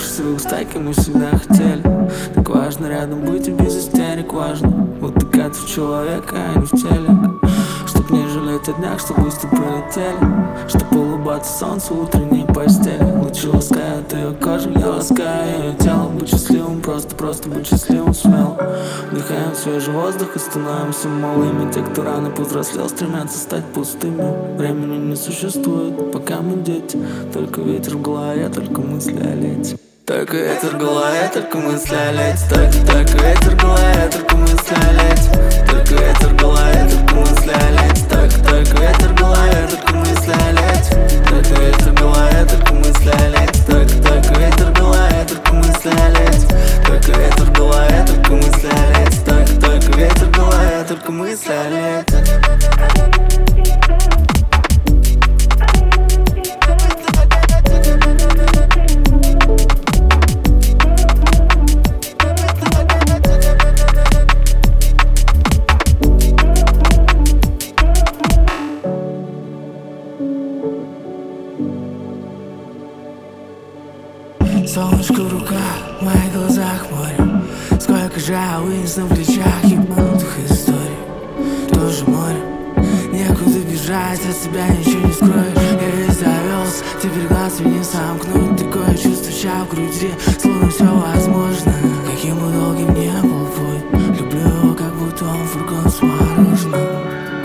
своих стайки мы всегда хотели. Так важно рядом быть и без истерик важно утыкаться в человека, а не в телек. Чтоб не жалеть о днях, что быстро пролетели. Чтоб улыбаться солнцу в утренней постели. Лучи ласкают ее кожу, я ласкаю ее тело. Быть счастливым, просто быть счастливым смело. Вдыхаем свежий воздух и становимся малыми. Те, кто рано повзрослел, стремятся стать пустыми. Времени не существует, пока мы дети. Только ветер в голове, только мысли о лете. Только ветер в голове, только мысли о лете. Только ветер в голове, только мысли о лете. Только ветер в голове, только мысли о лете. Только ветер в голове, только мысли о лете. Только ветер в голове, только мысли о лете. Только ветер в голове, только мысли о лете. Только ветер в голове, только мысли о лете. Только ветер в голове, только мысли о лете. Солнышко в руках, в моих глазах море. Сколько же вынес на плечах ебанутых историй. Тоже море, некуда бежать, от себя ничего не скроешь. Я весь завелся, теперь глаз не сомкнуть. Такое чувство ща в груди, словно все возможно. Каким бы долгим не был путь, люблю его, как будто он фургон с мороженым.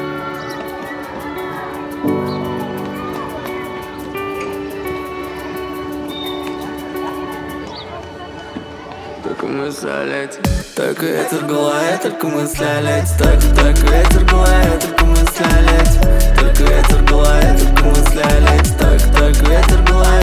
Только мысли о лете. Только ветер в голове, только мысли о лете. Только ветер в голове, только мысли о лете. Только ветер в голове, только мысли о лете. Только ветер в голове.